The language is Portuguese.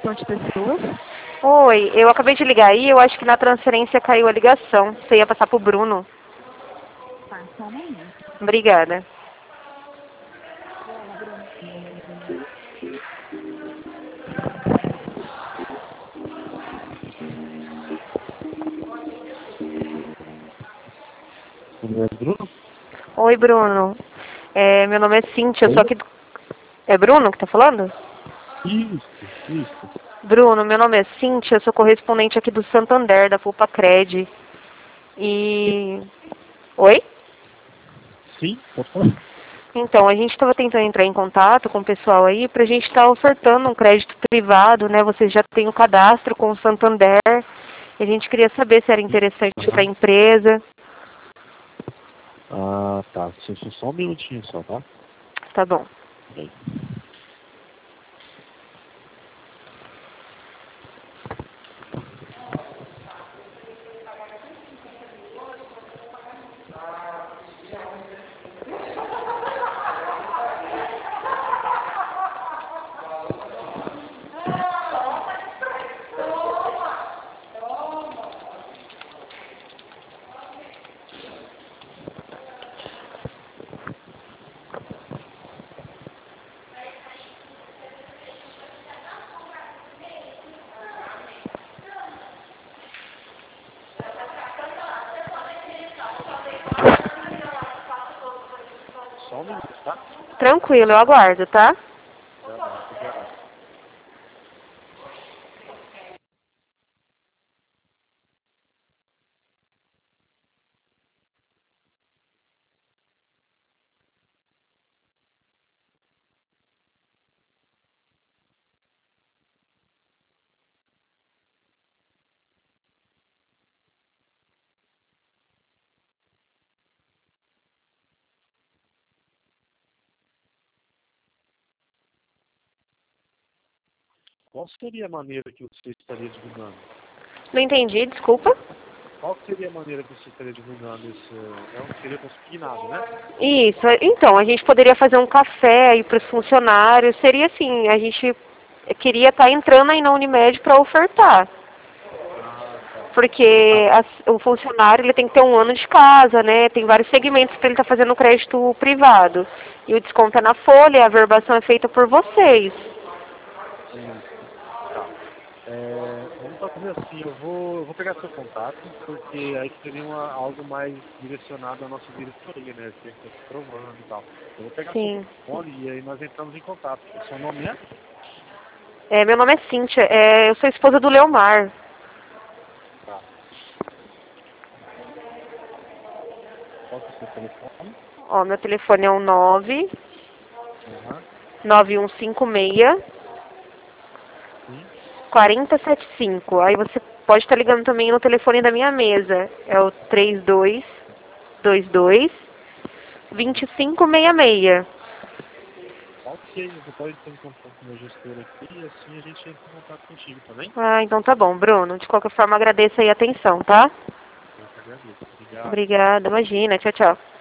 gestão de pessoas. Oi, eu acabei de ligar aí, eu acho que na transferência caiu a ligação. Você ia passar pro Bruno. Tá, só um momento. Obrigada. Bruno? Oi, Bruno. Meu nome é Cíntia, eu sou Oi? aqui do... É Bruno que tá falando? Isso. Bruno, meu nome é Cíntia, eu sou correspondente aqui do Santander, da FulpaCred. E... Oi? Sim, pode falar. Então, a gente estava tentando entrar em contato com o pessoal aí para a gente estar ofertando um crédito privado, né? Vocês já têm o cadastro com o Santander. E a gente queria saber se era interessante para a empresa. Ah, tá. Só um minutinho só, tá? Tá bom. Bem. Só um minuto, tá? Tranquilo, eu aguardo, tá? Tá bom, obrigado. Qual seria a maneira que você estaria divulgando? Não entendi, desculpa. Qual seria a maneira que você estaria divulgando esse... seria consignado, né? Isso, então, a gente poderia fazer um café aí para os funcionários. Seria assim, a gente queria estar entrando aí na Unimed para ofertar. Ah, tá. Porque o funcionário ele tem que ter um ano de casa, né? Tem vários segmentos para ele estar fazendo crédito privado. E o desconto é na folha, a averbação é feita por vocês. Isso. Tá. Vamos fazer assim, eu vou pegar seu contato, porque aí seria algo mais direcionado à nossa diretoria, né? Que está se provando e tal. Eu vou pegar seu Sim. telefone e aí nós entramos em contato. O seu nome é? Meu nome é Cíntia, eu sou esposa do Leomar. Tá. Qual que é o seu telefone? Ó, meu telefone é o 9 Aham. 9156 Sim. 4075. Aí você pode estar ligando também no telefone da minha mesa. É o 3222 2566. Ok, você pode entrar em contato com o meu gestor aqui e assim a gente entra em contato contigo, tá bem? Ah, então tá bom, Bruno. De qualquer forma, agradeço aí a atenção, tá? Eu que agradeço. Obrigado. Obrigada, imagina. Tchau, tchau.